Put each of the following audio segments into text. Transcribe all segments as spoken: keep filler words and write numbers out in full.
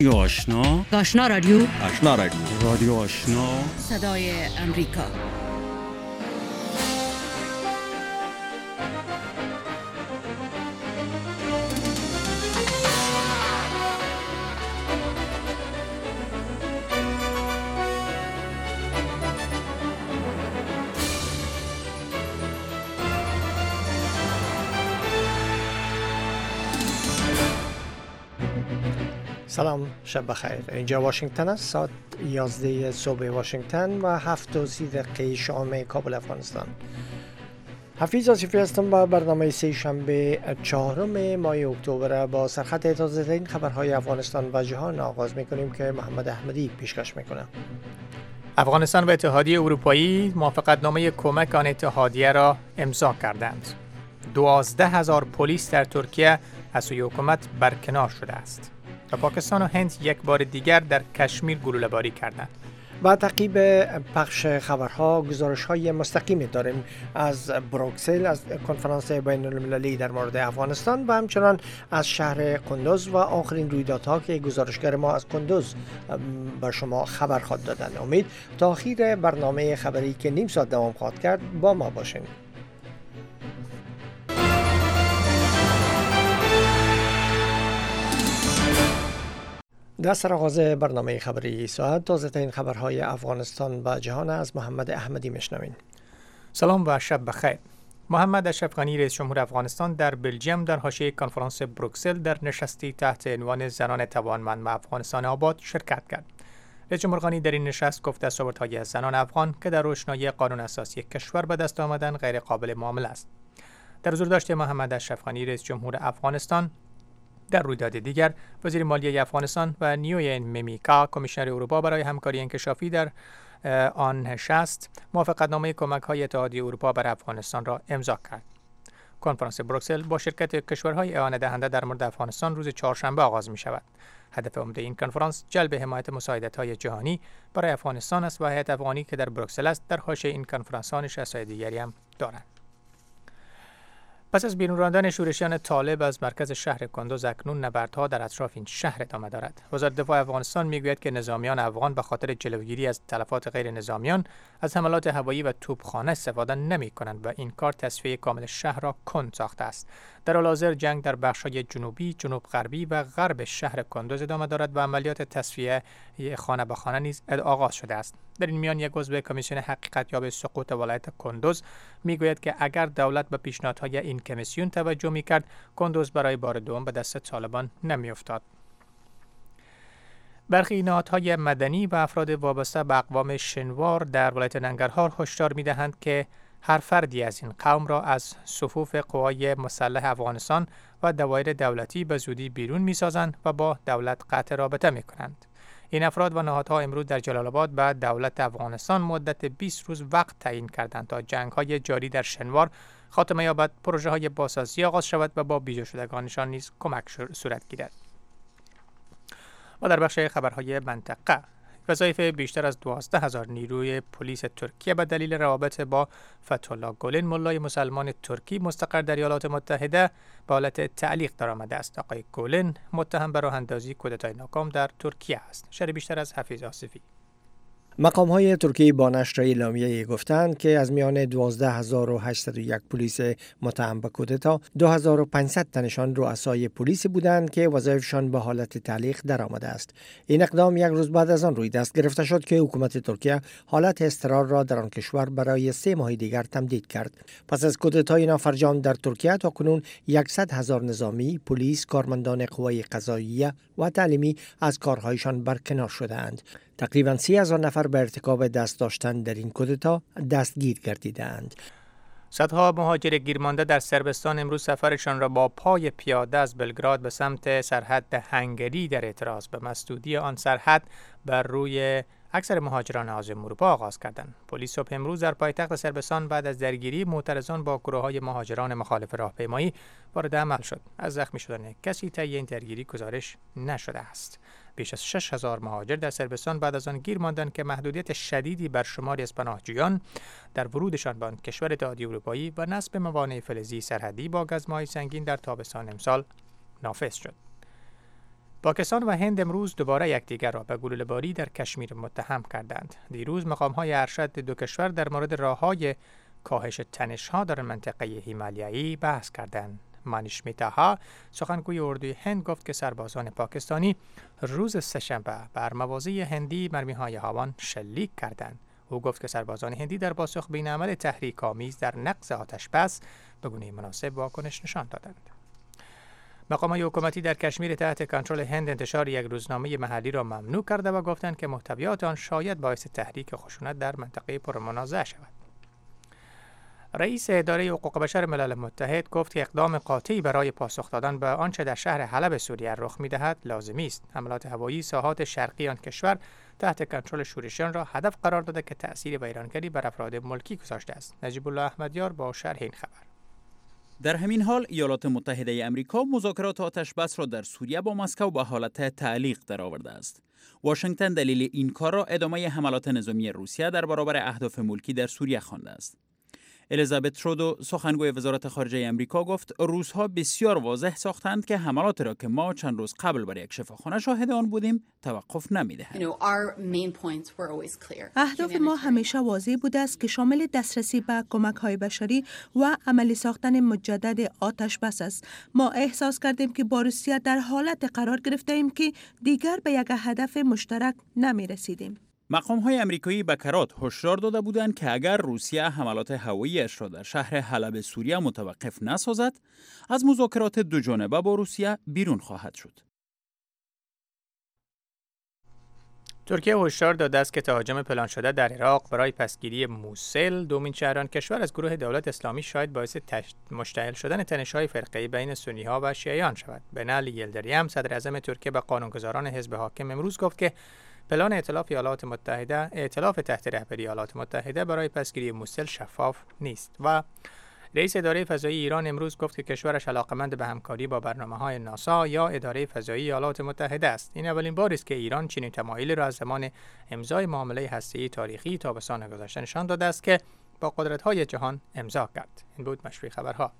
رادیو آشنا، آشنا رادیو، آشنا رادیو، رادیو آشنا، صدای امریکا. سلام، شب بخیر. اینجا واشنگتن است. ساعت یازده صبح واشنگتن و هفت و سی دقیقه شام کابل افغانستان. حفیظ آصفی هستم با برنامه سه شنبه چهارم ماه اکتبر با سرخط تازه ترین خبرهای افغانستان و جهان آغاز میکنیم که محمد احمدی پیشکش میکنه. افغانستان و اتحادیه اروپایی موافقتنامه کمک آن اتحادیه را امضا کردند. دوازده هزار پلیس در ترکیه از سوی حکومت برکنار شده است. و پاکستان و هند یک بار دیگر در کشمیر گلوله‌باری کردند. با تعقیب پخش خبرها گزارش‌های مستقیمی داریم از بروکسل، از کنفرانس بین‌المللی در مورد افغانستان و همچنان از شهر قندوز و آخرین رویدادها که گزارشگر ما از قندوز به شما خبر خواهد دادن. امید تا آخر برنامه خبری که نیم ساعت دوام خواهد کرد با ما باشین. در سرآغاز برنامه خبری ساعت تازه ترین خبرهای افغانستان و جهان از محمد احمدی میشنوین. سلام و شب بخیر. محمد اشرف غنی رئیس جمهور افغانستان در بلژیم در حاشیه کنفرانس بروکسل در نشستی تحت عنوان زنان توانمند و افغانستان آباد شرکت کرد. رئیس جمهور غنی در این نشست گفت دستاوردهای از زنان افغان که در روشنایی قانون اساسی کشور به دست آمدن غیر قابل معامله است. در حضور داشته محمد اشرف غنی رئیس جمهور افغانستان در رویداد دیگر، وزیر مالیه افغانستان و نیوین میمیکا کمیشنر اروپا برای همکاری انکشافی در آن نشست موافقتنامه کمک‌های اتحادیه اروپا بر افغانستان را امضا کرد. کنفرانس بروکسل با شرکت کشورهای اعانه دهنده در مورد افغانستان روز چهارشنبه آغاز می شود. هدف عمده این کنفرانس جلب حمایت مساعدت‌های جهانی برای افغانستان است و هیئت افغانی که در بروکسل است در حاشیه این کنفرانس‌ها نشست‌های دیگری هم دارند. پس از بیرون راندن شورشیان طالب از مرکز شهر قندوز اکنون نبردها در اطراف این شهر ادامه دارد. وزارت دفاع افغانستان میگوید که نظامیان افغان به خاطر جلوگیری از تلفات غیر نظامیان از حملات هوایی و توپخانه استفاده نمی کنند و این کار تصفیه کامل شهر را کند ساخته است. در حال حاضر جنگ در بخش‌های جنوبی، جنوب غربی و غرب شهر قندوز ادامه دارد و عملیات تصفیه خانه به خانه نیز آغاز شده است. در این میان یک عضو کمیسیون حقیقتیاب سقوط ولایت قندوز میگوید که اگر دولت به پیشنهادهای این کمیسیون توجه میکرد، قندوز برای بار دوم به دست طالبان نمیافتاد. برخی نهادهای مدنی و افراد وابسته به اقوام شنوار در ولایت ننگرهار هشدار میدهند که هر فردی از این قوم را از صفوف قوای مسلح افغانستان و دوایر دولتی به زودی بیرون میسازند و با دولت قطع رابطه میکنند. این افراد و نهادها امروز در جلال آباد به دولت افغانستان مدت بیست روز وقت تعیین کردند تا جنگ‌های جاری در شنوار خاتمه یابد، پروژه‌های بازسازی آغاز شود و با بیجا شدگانشان نیز کمک صورت گیرد. و در بخش خبرهای منطقه، وظایف بیشتر از دوازده هزار نیروی پلیس ترکیه به دلیل روابط با فتح‌الله گولن ملای مسلمان ترکی مستقر در ایالات متحده به حالت تعلیق درآمده است. آقای گولن متهم به راه اندازی کودتای ناکام در ترکیه است. شرح بیشتر از حفیظ آصفی. مقام‌های ترکی با نشر اعلامیه‌ای گفتند که از میان دوازده هزار و هشتصد و یک پلیس متهم به کودتا، دو هزار و پانصد تنشان رؤسای پلیس بودند که وظایفشان به حالت تعلیق درآمده است. این اقدام یک روز بعد از آن روی دست گرفته شد که حکومت ترکیه حالت اضطرار را در آن کشور برای سه ماه دیگر تمدید کرد. پس از کودتای نافرجام در ترکیه تاکنون صد هزار نظامی، پلیس، کارمندان قوای قضاییه و تعلیمی از کارهایشان برکنار شده‌اند. تقریباً سی هزار نفر به ارتکاب دست داشتن در این کودتا دستگیر گردیدند. صدها مهاجر گیرمانده در صربستان امروز سفرشان را با پای پیاده از بلگراد به سمت سرحد هنگری در اعتراض به مسدودی آن سرحد بر روی اکثر مهاجران عازم اروپا آغاز کردند. پلیس صبح امروز در پایتخت صربستان بعد از درگیری معترضان با گروه‌های مهاجران مخالف راهپیمایی وارد عمل شد. از زخمی شدن کسی طی این درگیری گزارش نشده است. بیش از شش هزار مهاجر در صربستان بعد از آن گیر ماندند که محدودیت شدیدی بر شماری از پناهجویان در ورودشان به آن کشور اتحادیه اروپایی و نصب موانع فلزی سرحدی با گزمه‌های سنگین در تابستان امسال نافذ شد. پاکستان و هند امروز دوباره یکدیگر را به گلوله‌باری در کشمیر متهم کردند. دیروز مقام‌های ارشد دو کشور در مورد راه‌های کاهش تنش‌ها در منطقه هیمالیایی بحث کردند. مانیش میتاها سخنگوی اردوی هند گفت که سربازان پاکستانی روز سه‌شنبه بر مواضع هندی مرمی‌های هاوان شلیک کردند. او گفت که سربازان هندی در پاسخ به این عمل تحریک‌آمیز در نقض آتش‌بس به گونه مناسب واکنش نشان دادند. مقام‌های حکومتی در کشمیر تحت کنترل هند انتشار یک روزنامه محلی را ممنوع کرده و گفتند که محتویات آن شاید باعث تحریک خشونت در منطقه پرمنازعه شود. رئیس اداره حقوق بشر ملل متحد گفت که اقدام قاطعی برای پاسخ دادن به آنچه در شهر حلب سوریه رخ می‌دهد لازمی است. حملات هوایی ساحات شرقی آن کشور تحت کنترل شورشیان را هدف قرار داده که تأثیر ویرانگری بر افراد ملکی گذاشته است. نجیب الله احمدیار با شرح این خبر. در همین حال ایالات متحده آمریکا مذاکرات آتش‌بس را در سوریه با مسکو به حالت تعلیق درآورده است. واشنگتن دلیل این کار را ادامه حملات نظامی روسیه در برابر اهداف ملکی در سوریه خوانده است. الیزابت ترودو سخنگوی وزارت خارجه آمریکا گفت روس‌ها بسیار واضح ساختند که حملاتی را که ما چند روز قبل بر یک شفاخانه شاهد آن بودیم توقف نمی‌دهند. اهداف ما همیشه واضح بوده است که شامل دسترسی به کمک‌های بشری و عملی ساختن مجدد آتش بس است. ما احساس کردیم که با روسیه در حالت قرار گرفته‌ایم که دیگر به یک هدف مشترک نمی‌رسیدیم. مقام‌های آمریکایی به کرات هشدار داده بودند که اگر روسیه حملات هوایی‌اش را در شهر حلب سوریه متوقف نسازد، از مذاکرات دو جانبه با روسیه بیرون خواهد شد. ترکیه هشدار داده است که تهاجم پلان شده در عراق برای پسگیری موسل، دومین شهران کشور از گروه دولت اسلامی، شاید باعث مشتعل شدن تنش‌های فرقه‌ای بین سنی‌ها و شیعیان شود. بنالی یلدریم صدر اعظم ترکیه به قانونگذاران حزب حاکم امروز گفت که پلان ائتلاف ایالات متحده ائتلاف تحت رهبری ایالات متحده برای پسگیری موسل شفاف نیست. و رئیس اداره فضایی ایران امروز گفت که کشورش علاقمند به همکاری با برنامه‌های ناسا یا اداره فضایی ایالات متحده است. این اولین بار است که ایران چنین تمایلی را از زمان امضای معامله هسته‌ای تاریخی تابستان گذشته نشان داده است که با قدرت‌های جهان امضا کرد. این بود مشروع خبرها.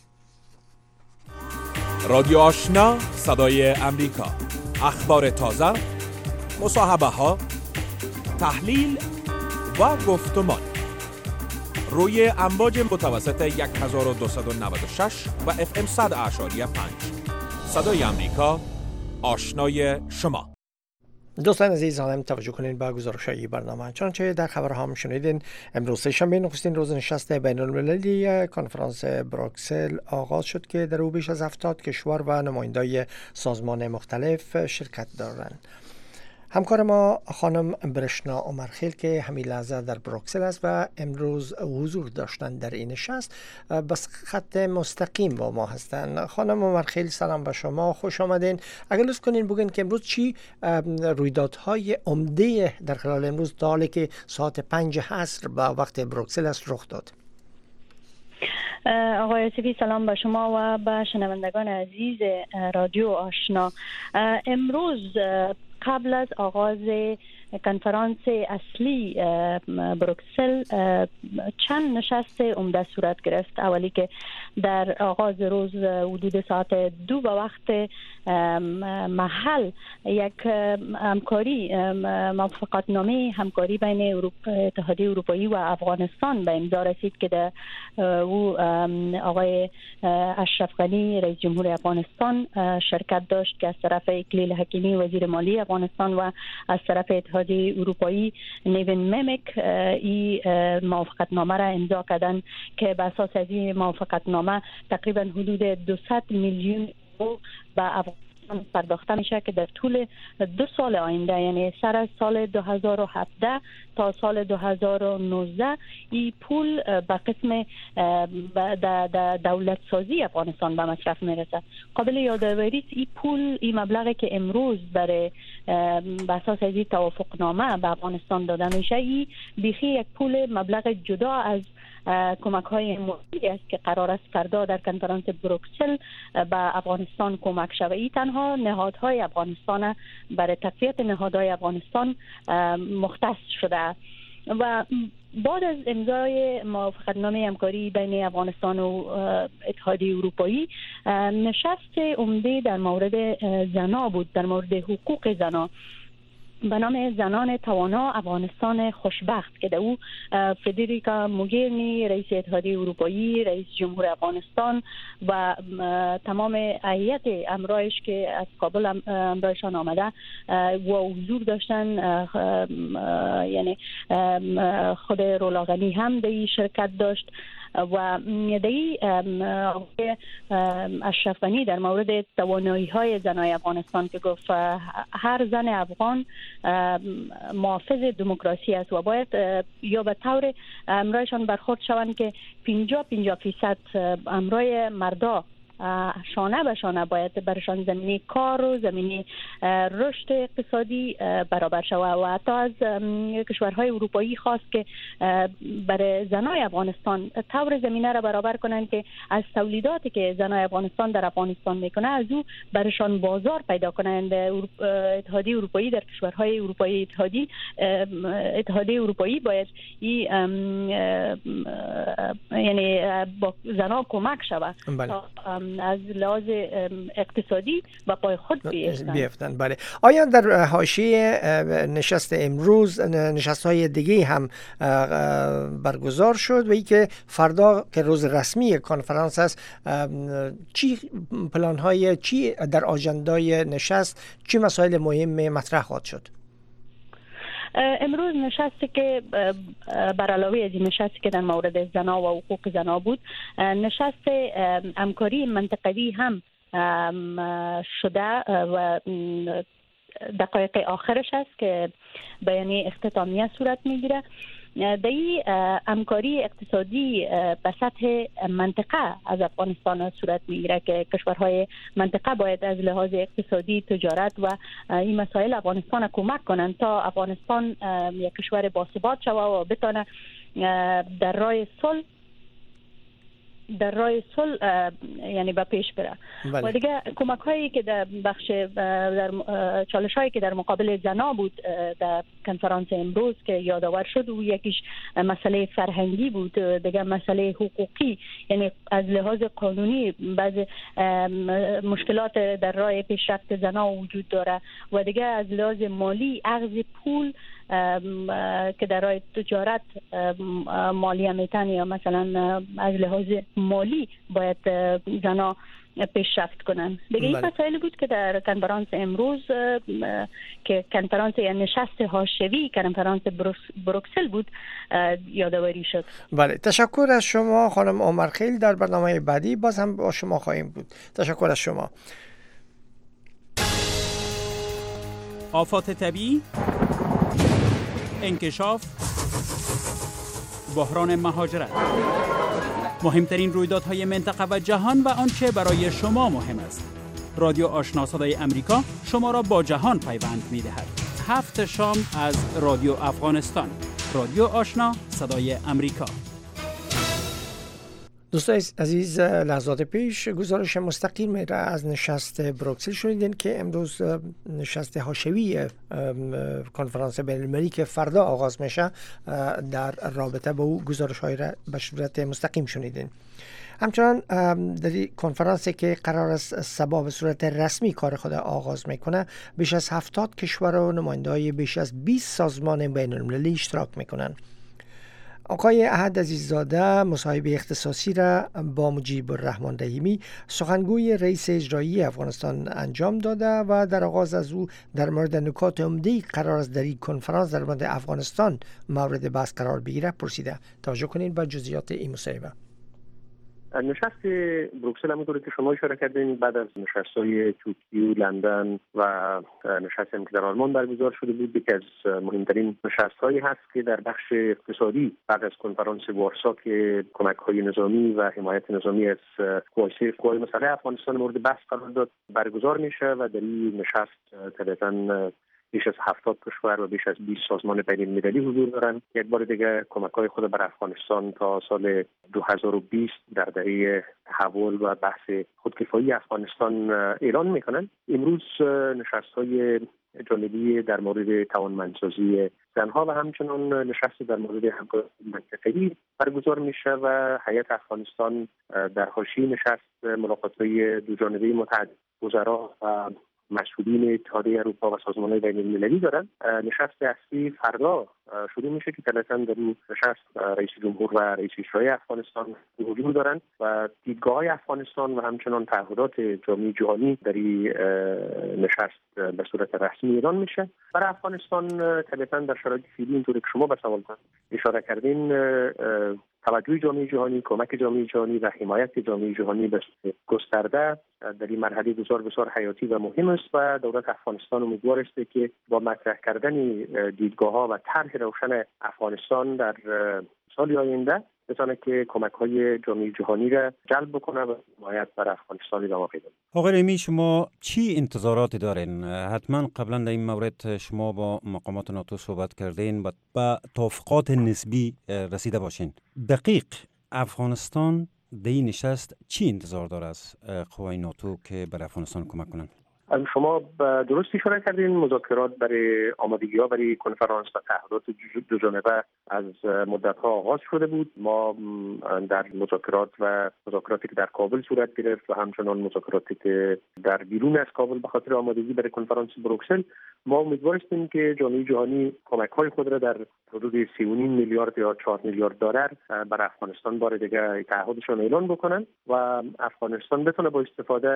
رادیو آشنا صدای امریکا، اخبار تازه، مصاحبه ها، تحلیل و گفتمان روی امواج متوسط هزار و دویست و نود و شش و اف ام صد اعشاری پنج. صدای امریکا، آشنای شما. دوستان عزیز، هم توجه کنید به گزارش‌های برنامه. چنانچه در خبرها هم شنیدین، امروز شنبه نخستین روز نشست بین‌المللی کنفرانس بروکسل آغاز شد که در او بیش از هفتاد کشور و نمایندای سازمان مختلف شرکت دارند. همکار ما خانم برشنا عمرخیل که همین لحظه در بروکسل است و امروز حضور داشتند در این نشست، بس خط مستقیم با ما هستند. خانم عمرخیل، سلام به شما، خوش آمدین. اگر لطف کنین بگین که امروز چی رویدادهای عمده در خلال امروز تا حالی که ساعت پنج عصر با وقت بروکسل است رخ داد؟ آقای یوسفی، سلام به شما و به شنوندگان عزیز رادیو آشنا. امروز قبل از آغاز کنفرانس اصلی بروکسل چند نشست عمده صورت گرفت. اولی که در آغاز روز حدود ساعت دو به وقت محل یک همکاری موافقتنامه همکاری بین اتحادیه اروپایی و افغانستان به امضا رسید که در او آقای اشرف غنی رئیس جمهور افغانستان شرکت داشت که از طرف اکلیل حکیمی وزیر مالی افغانستان و از طرف اتحادیه اروپایی نیون ممک این موافقتنامه را امضا کردند که به اساس از این موافقتنامه تقریبا حدود دویست میلیون یورو به افغانستان پرداخته میشه که در طول دو سال آینده، یعنی سر از سال دو هزار و هفده تا سال دو هزار و نوزده، این پول به قسم دولت سازی افغانستان به مصرف میرسه. قابل یادآوری است این پول، این مبلغی که امروز برای به اساس از این توافقنامه به افغانستان داده میشه، این بیخی یک پول مبلغ جدا از کمک های مالی است که قرار است فردا در کنفرانس بروکسل به افغانستان کمک شود. این تنها نهادهای افغانستان برای تقویت نهادهای افغانستان مختص شده و بعد از امضای موافقتنامه همکاری بین افغانستان و اتحادیه اروپایی، نشست عمده در مورد زنا بود، در مورد حقوق زنا به نام زنان توانا افغانستان خوشبخت که در او فدریکا موگرینی رئیس اتحادیه اروپایی، رئیس جمهور افغانستان و تمام هیئت امرایش که از کابل امرایشان آمده و حضور داشتن، یعنی خود رولاغنی هم در شرکت داشت و دی اشرف غنی در مورد توانایی های زنای افغانستان که گفت هر زن افغان محافظ دموکراسی است و باید یا به طور امرایشان برخورد شوند که پنجاه پنجاه فیصد امرای مردا شانه به شانه باید برشان زمینی کار و زمینی رشد اقتصادی برابر شود و حتی از کشورهای اروپایی خواست که برای زنای افغانستان طور زمینه را برابر کنند که از تولیداتی که زنای افغانستان در افغانستان میکنه از او برشان بازار پیدا کنند. اتحادیه اروپایی در کشورهای اروپایی اتحادی اتحادیه اروپایی باید ای یعنی با زنان کمک شود تا از لحاظ اقتصادی و پای خود بیفتن. بله. آیا در حاشیه نشست امروز نشست‌های دیگه هم برگزار شد و ای که فردا که روز رسمی کنفرانس است، چی پلان‌های چی در آژندای نشست، چی مسائل مهم مطرح خواهد شد؟ امروز نشستی که بر علاوه از این نشستی که در مورد زنا و حقوق زنا بود، نشست همکاری منطقوی هم شده و دقایق آخرش است که بیانیه اختتامیه صورت میگیره. در این همکاری اقتصادی به سطح منطقه از افغانستان صورت میگیره که کشورهای منطقه باید از لحاظ اقتصادی، تجارت و این مسائل افغانستان کمک کنند تا افغانستان یک کشور باثبات شود و بتونه در راه صلح در راه صلح یعنی به پیش بره. بله. و دیگه کمک هایی که در بخش در چالش هایی که در مقابل زنا بود در کنفرانس امروز که یادآور شد، و یکیش مسئله فرهنگی بود، دیگه مسئله حقوقی، یعنی از لحاظ قانونی بعض مشکلات در راه پیشرفت زنا وجود داره و دیگه از لحاظ مالی اخذ پول که در راه تجارت مالی میتن یا مثلا از لحاظ مالی باید زنا پیشرفت کنن. دیگه این مسائلی بود که در کنفرانس امروز که کنفرانس یا نشست حاشوی کنفرانس بروکسل بود یادآوری شد. بله، تشکر از شما خانم عمرخیل. در برنامه بعدی باز هم با شما خواهیم بود. تشکر از شما. آفات طبیعی، انکشاف، بحران مهاجرت، مهمترین رویدادهای منطقه و جهان و آنچه برای شما مهم است. رادیو آشنا صدای امریکا شما را با جهان پیوند می‌دهد. هفت شام از رادیو افغانستان. رادیو آشنا صدای امریکا. دوستان عزیز، لحظات پیش گزارش مستقیم را از نشست بروکسل شنیدین که امروز نشست حاشوی کنفرانس بین‌المللی که فردا آغاز میشه در رابطه با او گزارش های را به صورت مستقیم شنیدین. همچنان در این کنفرانسی که قرار است صباح به صورت رسمی کار خود آغاز میکنه، بیش از هفتاد کشور و نماینده‌های بیش از بیست سازمان بین‌المللی اشتراک میکنن. آقای احد عزیززاده مصاحبه اختصاصی را با مجیب الرحمن رحیمی سخنگوی رئیس اجرایی افغانستان انجام داده و در آغاز از او در مورد نکات عمده قرار است در این کنفرانس در مورد افغانستان مورد بحث قرار بگیره پرسیده. توجه کنید به جزئیات این مصاحبه. نشست بروکسل همونطوری که شما اشاره کردین بعد از نشست‌های توکیو، لندن و نشستی که در آلمان برگزار شده بود، یکی از مهمترین نشست‌هایی هست که در بخش اقتصادی بعد از کنفرانس وارسا که کمک‌های نظامی و حمایت نظامی از قوای مسلح افغانستان مورد بحث قرار داد برگزار میشه و در این نشست طبعاً بیش از هفتاد کشور و بیش از بیست سازمان بین‌المللی حضور دارند. یک بار دیگه کمک‌های خود بر افغانستان تا سال دو هزار و بیست در دهه تحول و بحث خودکفایی افغانستان اعلان میکنند. امروز نشست‌های جانبی در مورد توانمندسازی زنها و همچنان نشست در مورد همکاری منطقه‌ای برگزار میشه و هیئت افغانستان در حاشیه نشست ملاقات‌های دوجانبه متعدد وزرا و مسئولین اتحادیه اروپا و سازمان‌های بین‌المللی دارن. نشست اصلی فردا شروع میشه که طبعاً در این نشست رئیس جمهور و رئیس اجرایی افغانستان حضور دارن و دیدگاه‌های افغانستان و همچنان تعهدات جامعه جهانی در این نشست به صورت رسمی اعلان میشه. برای افغانستان طبعاً در شرایط فعلی اینطوری که شما به سوال اشاره کردین توجه جامعه جهانی، کمک جامعه جهانی و حمایت جامعه جهانی به گسترده در این مرحله بسیار بسیار حیاتی و مهم است و دولت افغانستان امیدوار است که با مطرح کردن دیدگاه‌ها و طرح روشن افغانستان در سال آینده بتونه که کمک‌های جامعه جهانی را جلب بکنه و حمایت بر افغانستان ادامه پیدا کنه. آقای رحیمی، شما چی انتظاراتی دارین؟ حتما قبلا در این مورد شما با مقامات ناتو صحبت کردین و با توافقات نسبی رسیده باشین. دقیق افغانستان در این نشست چی انتظار داره از قوای ناتو که بر افغانستان کمک کنن؟ شما درست اشاره کردین، مذاکرات برای آمادگی‌ها برای کنفرانس و تعهدات دو جانبه از مدت‌ها آغاز شده بود. ما در مذاکرات و مذاکراتی که در کابل صورت گرفت و همچنان مذاکراتی که در بیرون از کابل به خاطر آمادگی برای کنفرانس بروکسل، ما امیدوار هستیم که جامعه جهانی کمک‌های خود را در حدود سه و نیم میلیارد یا چهار میلیارد دلار بر افغانستان بار دیگه تعهدشون اعلان بکنن و افغانستان بتونه با استفاده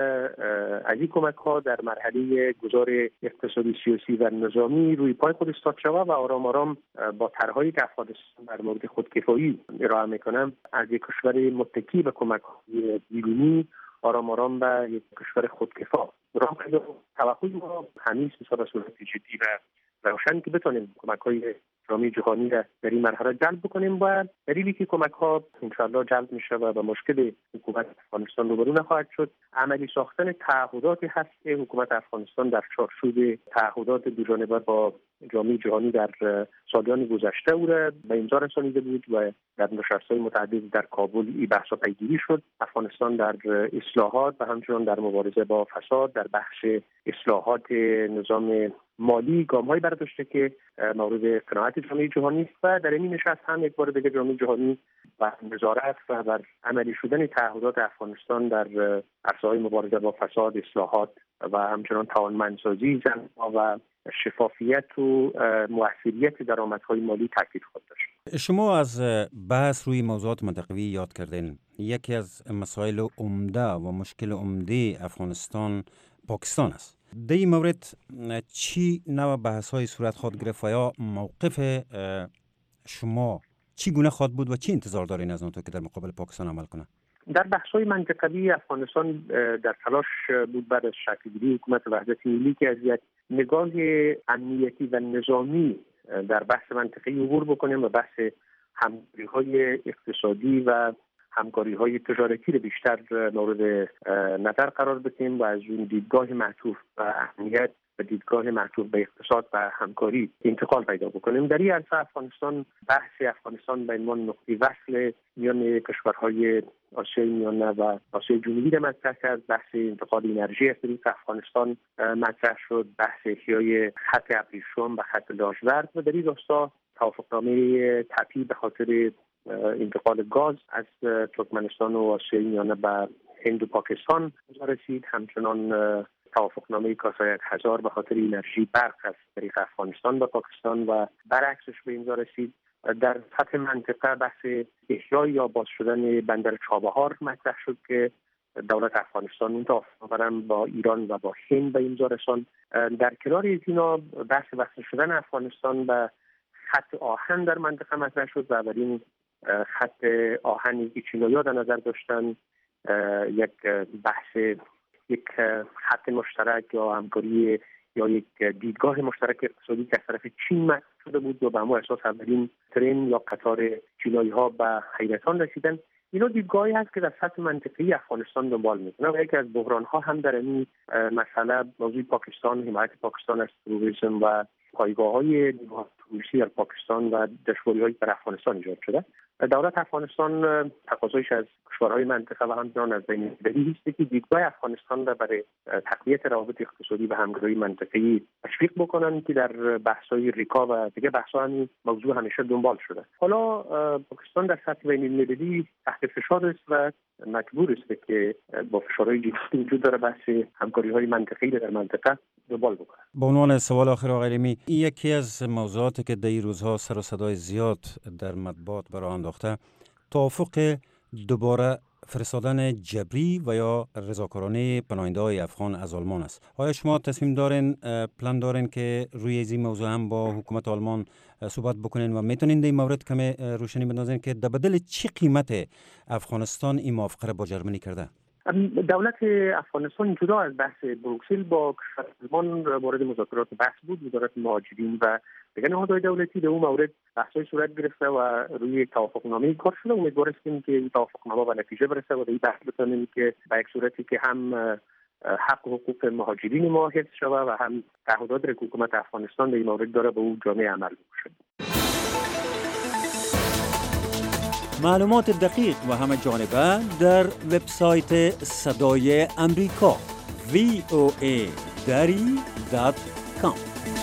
از این کمک‌ها در مرحله گذار اقتصادی، سیاسی و نظامی روی پای خود استاد شود و آرام آرام با طرح‌هایی که افغانستان در مورد خودکفایی ارائه میکنه از یک کشور متکی به کمک‌های بیرونی آرام آرام به یک کشور خودکفا راه پیدا کنه. توقع ما همیشه به صورت جدی و روشن که بتونیم کمک‌های جامعه جهانی را در این مرحله جلب بکنیم و دلیلی که کمک‌ها انشاءالله جلب میشه و به مشکل حکومت افغانستان روبرو نخواهد شد عملی ساختن تعهداتی هست که حکومت افغانستان در چارچوب تعهدات دوجانبه با جامعه جهانی در سالیان گذشته او را به امضا رسانیده بود و در نشست‌های متعدد در کابل این بحث پیگیری شد. افغانستان در اصلاحات و همچنان در مبارزه با فساد در بخش اصلاحات نظام مالی گام‌هایی برداشته که مورد قناعت جامعه جهانی است و در این نشست هم یک بار دیگه جامعه جهانی و نظارت و بر عملی شدن تعهدات افغانستان در عرصه‌های مبارزه با فساد، اصلاحات و همچنان توانمندسازی زن‌ها و شفافیت و موثریت درآمدهای مالی تاکید خواهد داشت. شما از بحث روی موضوعات منطقوی یاد کردین. یکی از مسائل عمده و مشکل عمده افغانستان پاکستان است. در این مورد چی نوع بحث‌های صورت خواهد گرفت و یا موقف شما چی گونه خواهد بود و چی انتظار دارین از ناتو که در مقابل پاکستان عمل کنه؟ در بحث‌های منطقوی افغانستان در تلاش بود بعد از شکل‌گیری حکومت وحدت ملی که از یک نگاه امنیتی و نظامی در بحث منطقه‌ای عبور بکنیم و بحث همکاری‌های اقتصادی و همکاری‌های تجارتی رو بیشتر مورد نظر قرار بدیم و از اون دیدگاه معطوف به امنیت و دیدگاه معطوف به اقتصاد و همکاری انتقال پیدا بکنیم. در این عرصه افغانستان بحث افغانستان به عنوان نقطه وصل میان کشورهای آسیای میانه و آسیای جنوبی را مطرح کرد. بحث انتقال انرژی از طریق افغانستان مطرح شد. بحث احیای خط ابریشم و خط لاجورد و در این راستا توافقنامه تپی به خاطر انتقال گاز از ترکمنستان و آسیای میانه به هند و پاکستان رسید. همچنان توافقنامه کاسایت هزار به خاطر انرژی برق از طریق افغانستان به پاکستان و برعکسش به امضا رسید. در سطح منطقه بحث احیای یا باز شدن بندر چابهار مطرح شد که دولت افغانستان اون توافق با ایران و با هند به امضا رساند. در کنار اینا بحث وصل شدن افغانستان به خط آهن در منطقه مطرح شد و اولین خط آهنی که چینایی‌ها در نظر داشتن یک بحث یک خط مشترک یا همکاری یا یک دیدگاه مشترک اقتصادی که از طرف چین مطرح شده بود و به همون اساس اولین ترن یا قطار چینایی‌ها به حیرتان رسیدن. اینا دیدگاهی هست که در سطح منطقه‌ای افغانستان دنبال می‌کنه و یکی از بحران‌ها هم در این مسئله موضوع پاکستان، حمایت پاکستان از تروریسم و پایگاه‌های روسی در پاکستان و دشواری‌هایی در افغانستان ایجاد شده. دولت افغانستان تقاضایش از کشورهای منطقه و همچنان از بین المللی است که دیدگاه افغانستان را برای تقویت روابط اقتصادی و همکاری منطقه‌ای تشویق بکنند که در بحث‌های ریکا و دیگه بحث‌ها همین موضوع همیشه دنبال شده. حالا پاکستان در سطح بین المللی تحت فشار است و مجبور است که با فشارهای جدی وجود داره بحث همکاری‌های منطقه‌ای در منطقه دنبال بکنه. به عنوان سوال آخر آقای علیمی، یکی از موضوعاتی که در این روزها سر و صدای زیاد در مطبوعات برآورده انداخته توافق دوباره فرستادن جبری و یا رضاکارانه پناهنده‌های افغان از آلمان است. آیا شما تصمیم دارین پلان دارین که روی این موضوع هم با حکومت آلمان صحبت بکنین و میتونین در این مورد کم روشنی بندازین که در بدل چی قیمت افغانستان این موافقه را با جرمنی کرده؟ دولت افغانستان جدا از بحث بروکسل با کشور آلمان وارد مذاکرات بحث بود. وزارت مهاجرین و دیگر نهادهای دولتی در اون مورد بحث‌های صورت گرفته و روی توافقنامه کار شده. امیدوار هستیم که این توافقنامه به نتیجه برسه و در این بحث بتونیم که به یک صورتی که هم حق و حقوق مهاجرین ما حفظ شود و هم تعهدات که حکومت افغانستان در این مورد داره به اون جامعه عمل بشه. معلومات دقیق و همه جانبه در وبسایت صدای امریکا وی او ای دری دات کام.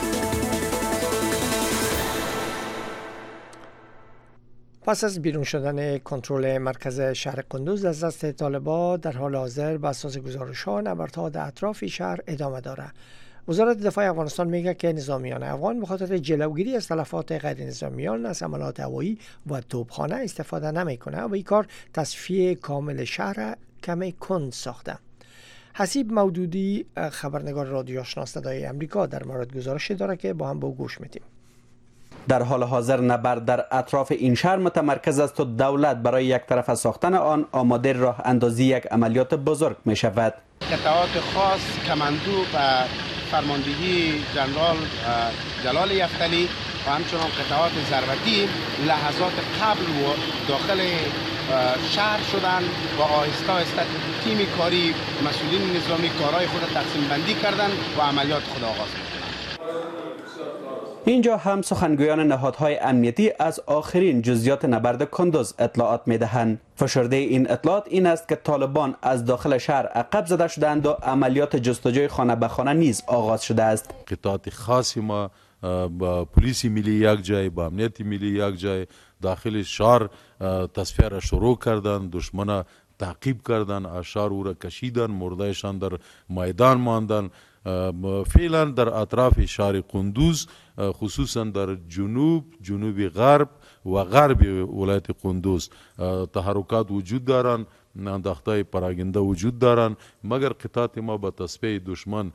پس از بیرون شدن کنترل مرکز شهر قندوز از دست طالبان، در حال حاضر بر اساس گزارش‌ها نبردها در اطراف شهر ادامه دارد. وزارت دفاع افغانستان میگه که نظامیان افغان به خاطر جلوگیری از تلفات غیر نظامیان از حملات هوایی و توپخانه استفاده نمیکنه و این کار تصفیه کامل شهر کمی کند ساخته. حسیب مودودی خبرنگار رادیو آشنا صدای امریکا در مورد گزارش داره که با هم با گوش میدیم. در حال حاضر نبرد در اطراف این شهر متمرکز است و دولت برای یک طرف ساختن آن آماده راه اندازی یک عملیات بزرگ می شود. قطعات خاص کماندو و فرماندهی جنرال جلال یفتلی و همچنان قطعات ضربتی لحظات قبل و داخل شهر شدند و آهسته آهسته تیم کاری مسئولین نظامی کارهای خود تقسیم بندی کردند و عملیات خود آغاز کردند. اینجا هم سخنگویان نهادهای امنیتی از آخرین جزئیات نبرد کندوز اطلاعات میدهند. فشرده این اطلاعات این است که طالبان از داخل شهر عقب زده شدند و عملیات جستجوی خانه به خانه نیز آغاز شده است. قطعات خاصی ما با پلیس ملی یک جای، با امنیت ملی یک جای داخل شهر تصفیه را شروع کردند. دشمن تعقیب کردند، اشار او را کشیدند، مردهشان در میدان ماندند. فعلا در اطراف شهر قندوز خصوصا در جنوب، جنوب غرب و غرب ولایت قندوز تحرکات وجود دارند، انداخته‌های پراگنده وجود دارند، مگر قطعات ما با تصفیه دشمن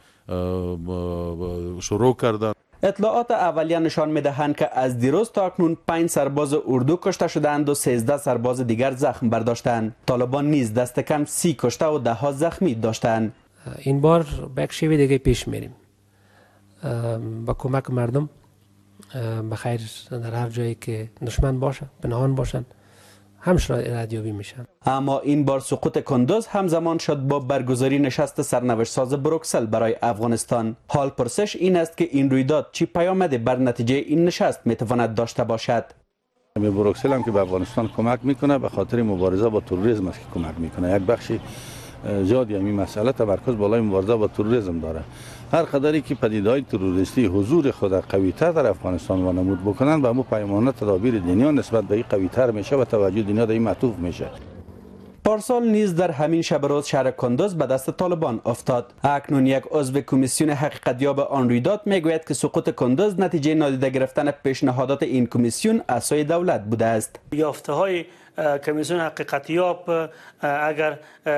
شروع کردند. اطلاعات اولیه نشان می‌دهند که از دیروز تا اکنون پنج سرباز اردو کشته شدند و سیزده سرباز دیگر زخم برداشتند. طالبان نیز دست کم سی کشته و ده ها زخمی داشتند. این بار به یک شیوه دیگه پیش میریم، با کمک مردم بخیر در هر جایی که دشمن باشه پنهان باشن همش را ردیابی میشن. اما این بار سقوط کندوز همزمان شد با برگزاری نشست سرنوشت ساز بروکسل برای افغانستان. حال پرسش این است که این رویداد چی پیامدی بر نتیجه این نشست میتواند داشته باشد. بروکسل هم که به افغانستان کمک میکنه، به خاطر مبارزه با تروریسم است که کمک میکنه. یک بخشی زیادی همین مسئله تمرکز بالای مبارزه با تروریسم داره. هر قدری که پدیده‌های تروریستی حضور خود قوی‌تر در افغانستان و نمود بکنن، به مو پیمانه تدابیر دنیا نسبت به این قوی‌تر میشه و توجه دنیا در این معطوف میشه. پارسال نیز در همین شب روز شهر کندوز به دست طالبان افتاد. اکنون یک عضو کمیسیون حقیقتیاب آن رویداد میگوید که سقوط کندوز نتیجه نادیده گرفتن پیشنهادات این کمیسیون از سوی دولت بوده است. یافته‌های کمیسیون حقیقتیاب اگر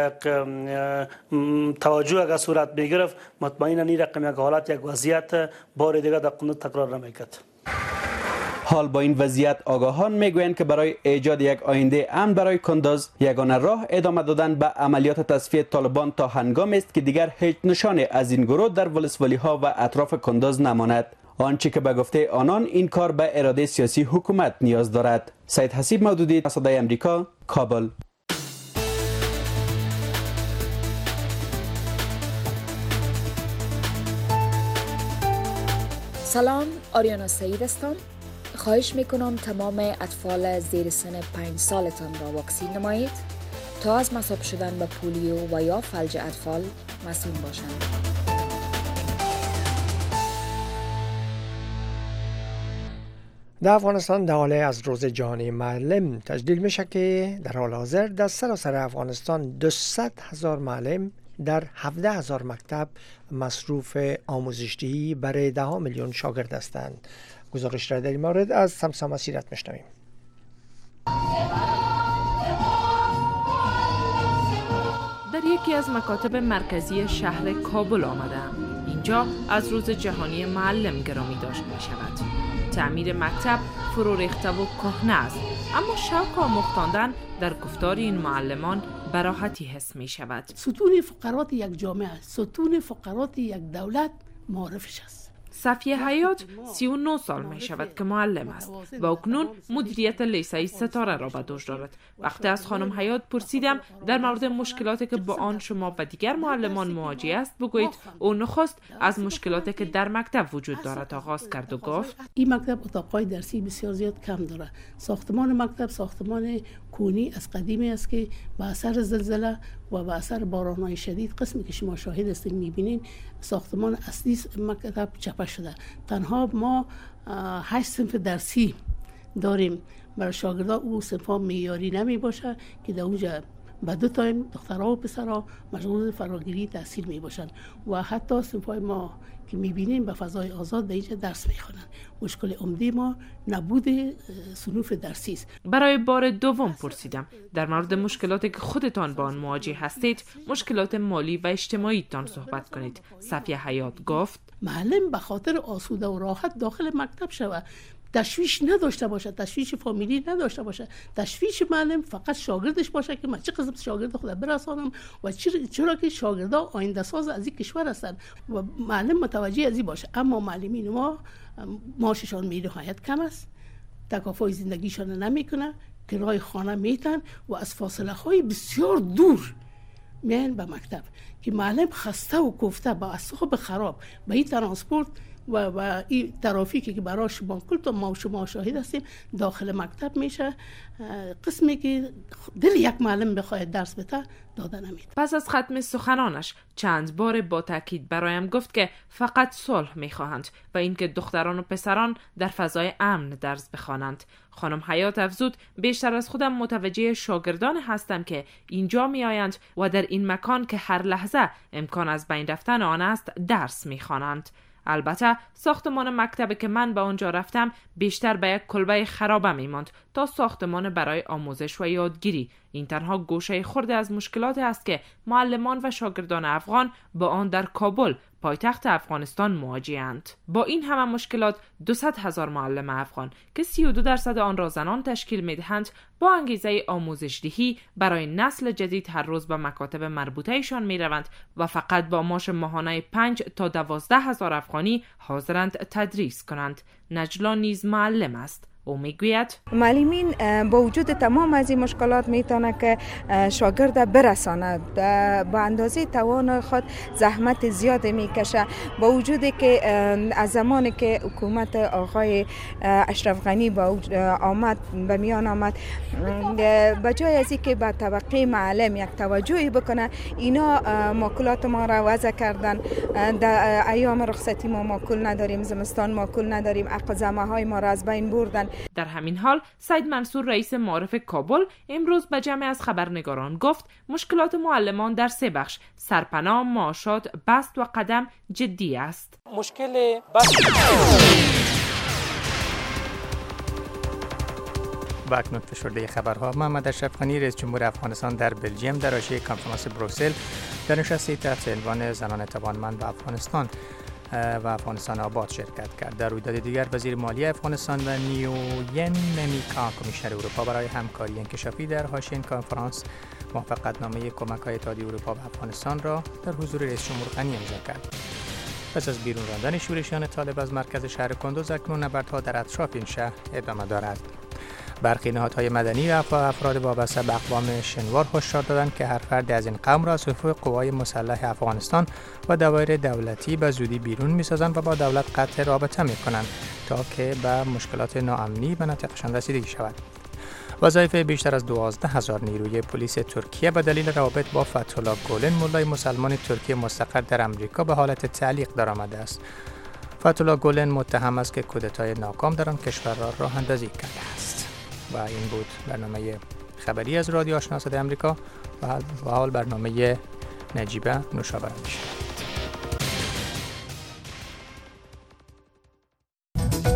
توجه اگر صورت میگرفت، مطمئنا این رقم یک حالت یک وضعیت بار دیگر در قندوز تکرار نمیکرد. حال با این وضعیت آگاهان میگویند که برای ایجاد یک آینده امن برای کندوز یگانه راه ادامه دادن به عملیات تصفیه طالبان تا هنگامی است که دیگر هیچ نشانه از این گروه در ولسوالی ها و اطراف کندوز نماند. آنچه که به گفته آنان این کار به اراده سیاسی حکومت نیاز دارد. سید حسیب مودودی، صدای امریکا، کابل. سلام، آریانا سعید هستم. خواهش میکنم تمام اطفال زیر سن پنج سالتان را واکسین نمایید تا از مصاب شدن به پولیو و یا فلج اطفال مسئول باشند. در افغانستان در حال از روز جهانی معلم تجلیل میشه که در حال حاضر در سراسر افغانستان دویست هزار معلم در هفده هزار مکتب مصروف آموزش‌دهی برای ده ها میلیون شاگرد هستند. گزارش را در این مورد از سمسام سیرت میشنویم. در یکی از مکاتب مرکزی شهر کابل آمدم. اینجا از روز جهانی معلم گرامی داشت می شود. تعمیر مکتب فرو ریخته و کهنه است، اما شوق آموختاندن در گفتار این معلمان براحتی حس می شود. ستون فقرات یک جامعه است، ستون فقرات یک دولت معرفش است. صفیه حیات سی و نه سال می شود که معلم است و اکنون مدیریت لیسه ستاره را به دوش دارد. وقتی از خانم حیات پرسیدم در مورد مشکلاتی که با آن شما و دیگر معلمان مواجه است بگویید، او نخست از مشکلاتی که در مکتب وجود دارد آغاز کرد و گفت این مکتب اتاقهای درسی بسیار زیاد کم داره. ساختمان مکتب ساختمان کونی از قدیمی است که با اثر زلزله و با اثر باران‌های شدید، قسمی که شما شاهد هستید می‌بینید، ساختمان اصلی مکتب چپه شده. تنها ما هشت صنف درسی داریم برای شاگردان. او صنف‌ها معیاری نمی باشه که در اونجا به دو تایم دخترها و پسرها مشغول فراگیری تحصیل می باشند و حتی صنف‌های ما که می‌بینیم به فضای آزاد در اینجا درس می‌خوانند. مشکل عمده ما نبود صنوف درسی است. برای بار دوم پرسیدم در مورد مشکلاتی که خودتان با آن مواجه هستید، مشکلات مالی و اجتماعی تان صحبت کنید. صفیه حیات گفت معلم به خاطر آسوده و راحت داخل مکتب شود، تشویش نداشته باشه، تشویش فامیلی نداشته باشه. تشویش معلم فقط شاگردش باشه که من چه قسم شاگرد خود برسانم و چرا که شاگردا آینده ساز از این کشور هستند و معلم متوجه از این باشه. اما معلمین ما معاششان می‌نهایت کم است، تکافای زندگیشان نمیکنه، کرای خانه میتن و از فاصله های بسیار دور میان به مکتب که معلم خسته و کوفته با اعصاب خراب به این ترانسپورت و و این ترافیکی که برای شما کل تا ما و شما شاهد هستیم داخل مکتب میشه. قسمی که دل یک معلم بخواهد درس بده داده نمید. پس از ختم سخنانش چند بار با تاکید برایم گفت که فقط صلح میخواهند و اینکه دختران و پسران در فضای امن درس بخوانند. خانم حیات افزود بیشتر از خودم متوجه شاگردان هستم که اینجا میآیند و در این مکان که هر لحظه امکان از بین رفتن آن است درس میخوانند. البته ساختمان مکتبی که من به آنجا رفتم بیشتر به یک کلبه خرابه میماند تا ساختمان برای آموزش و یادگیری. این تنها گوشه خرد از مشکلاتی است که معلمان و شاگردان افغان با آن در کابل پایتخت افغانستان مواجه‌اند. با این همه مشکلات دویست هزار معلم افغان که سی و دو درصد آن را زنان تشکیل می‌دهند با انگیزه آموزش‌دهی برای نسل جدید هر روز به مکاتب مربوطه ایشان می‌روند و فقط با معاش ماهانه پنج تا دوازده هزار افغانی حاضرند تدریس کنند. نجلا نیز معلم است. او میگوید معلمین با وجود تمام از این مشکلات میتونه که شاگرد برسانه، با اندازه توان خود زحمت زیاد میکشه. با وجودی که از زمانی که حکومت آقای اشرف غنی با آمد به میان آمد، به جای از اینکه به طبقه معلم یک توجهی بکنه، اینا ماکولات ما را وضع کردن. در ایام رخصتی ما ماکول نداریم، زمستان ماکول نداریم، اقزامه های ما را از بین بردن. در همین حال سید منصور رئیس معارف کابل امروز به جمع از خبرنگاران گفت مشکلات معلمان در سه بخش سرپناه، معاشات، بست و قدم جدی است. مشکل بست با اکنون فشرده خبرها. محمد اشرف غنی رئیس جمهور افغانستان در بلژیم در حاشیه کنفرانس بروکسل در نشستی تحت عنوان زنان توانمند و افغانستان و افغانستان آباد شرکت کرد. در رویداد دیگر وزیر مالیه افغانستان و نیوین میمیکا کمیشنر اروپا برای همکاری انکشافی در حاشیه کنفرانس موافقتنامه کمک‌های اتحادیه اروپا به افغانستان را در حضور رئیس جمهور غنی امضا کرد. پس از بیرون راندن شورشیان طالب از مرکز شهر کندوز، اکنون نبردها در اطراف این شهر ادامه دارد. برخی نهادهای مدنی و افراد وابسته به اقوام شنوار هشدار دادند که هر فرد از این قوم را از حقوق قوای مسلح افغانستان و دوایر دولتی به زودی بیرون می‌سازند و با دولت قطع رابطه می‌کنند تا که به مشکلات ناامنی به مناطقشان رسیدگی شود. وظایف بیشتر از دوازده هزار نیروی پلیس ترکیه به دلیل روابط با فتح‌الله گولن مولای مسلمان ترکیه مستقر در امریکا به حالت تعلیق درآمده است. فتح‌الله گولن متهم است که کودتای ناکام در آن کشور را راه اندازی کرده است. و این بود برنامه خبری از رادیو آشنا صدای آمریکا و حال برنامه نجیبه نوشابه میشه.